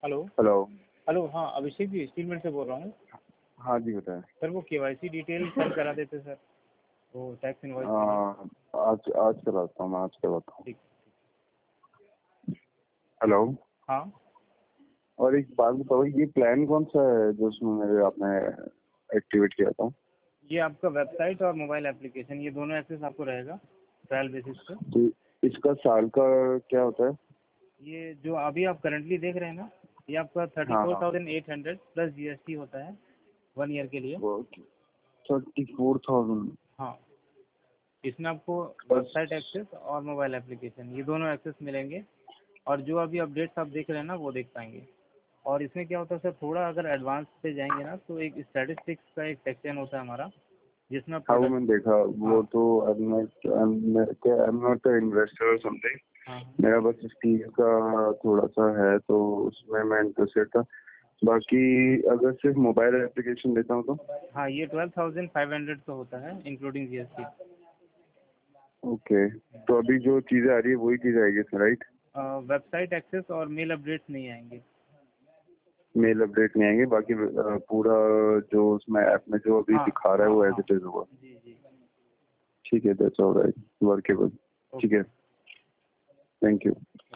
Hello. Hello. Hello, हाँ Abhishek ji, steel mill से बोल रहा हूँ। हाँ जी बताएं। सर वो केवाईसी डिटेल सेंड करा देते सर, वो टैक्स इनवॉइस के लिए। आज आज करवाता हूँ, मैं आज करवाता हूँ। ठीक। हेलो। हाँ और एक बात बताओ, ये प्लान कौन सा है जो उसमें मेरे आपने एक्टिवेट किया था? ये आपका वेबसाइट और मोबाइल एप्लीकेशन, ये दोनों एक्सेस आपको रहेगा ट्रायल बेसिस पे। तो इसका साल का क्या होता है? ये जो अभी आप करंटली देख रहे हैं ना, ये आपका हाँ हाँ 34,800 प्लस जीएसटी होता है 1 ईयर के लिए। वो 34,000। हाँ, इसमें आपको वेबसाइट एक्सेस और मोबाइल एप्लीकेशन ये दोनों एक्सेस मिलेंगे, और जो अभी अपडेट्स आप देख रहे हैं ना वो देख पाएंगे। और इसमें क्या होता है सर, थोड़ा अगर एडवांस पे जाएंगे ना तो एक स्टैटिस्टिक्स का एक सेक्शन होता है हमारा, जिसमें हाँ वो प्रोडक्ट। मैंने देखा, वो हाँ तो I am not a investor और समथिंग। हाँ मेरा बस स्टील का थोड़ा सा है तो उसमें मैं इंटरेस्टेड था। बाकी अगर सिर्फ मोबाइल एप्लीकेशन लेता हूँ तो? हाँ, ये 12,500 का होता है इंक्लूडिंग जीएसटी। ओके, तो अभी जो चीजें आ रही है वही चीज आएगी इसमें, राइट? वेबसाइट एक्सेस और मेल अपडेट्स नहीं आएंगे। मेल अपडेट नहीं आएंगे, बाकी पूरा जो उसमें ऐप में जो अभी हाँ दिखा रहा है हाँ वो एज हाँ, इट इज होगा। जी जी। ठीक है, दैट्स ऑलराइट, वर्केबल। ठीक ओके। है, थैंक यू।